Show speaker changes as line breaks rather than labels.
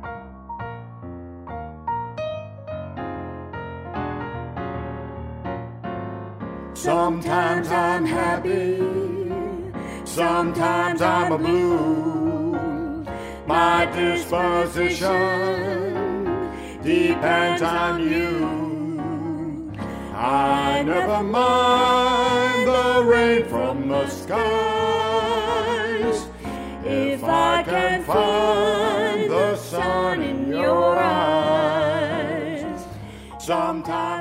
Sometimes I'm happy, sometimes I'm a blue. My disposition depends on you. I never mind the rain from the skies if I can find the sun in your eyes. Sometimes